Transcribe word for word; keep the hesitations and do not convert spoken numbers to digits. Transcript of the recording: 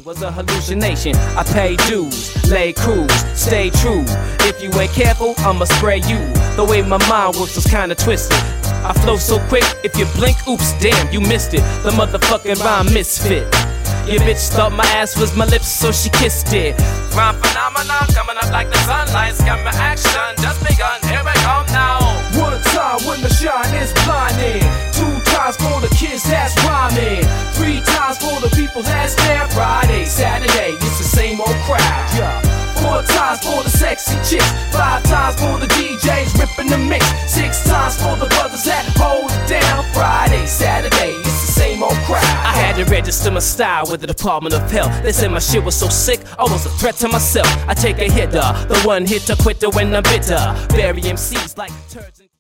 was a hallucination. I paid dues, lay cruise, stay true. If you ain't careful, I'ma spray you. The way my mind works is kinda twisted. I flow so quick, if you blink, oops, damn, you missed it. The motherfucking rhyme misfit. Your bitch thought my ass was my lips, so she kissed it. Rhyme phenomenon coming up like the sunlight. Got my action just begun, here I come now. One time when the shine is blinding. Two times for the kids that's rhyming. Three times for the people that's there. Friday, Saturday, it's the same old crowd. Yeah. Four times for the sexy chicks. Five times for the D Js ripping the mix. Six times for the brothers that hold it down. Friday, Saturday, it's the same old crowd. I had to register my style with the Department of Health. They said my shit was so sick, I was a threat to myself. I take a hitter, the one hitter quitter when I'm bitter. Bury M Cs like turds and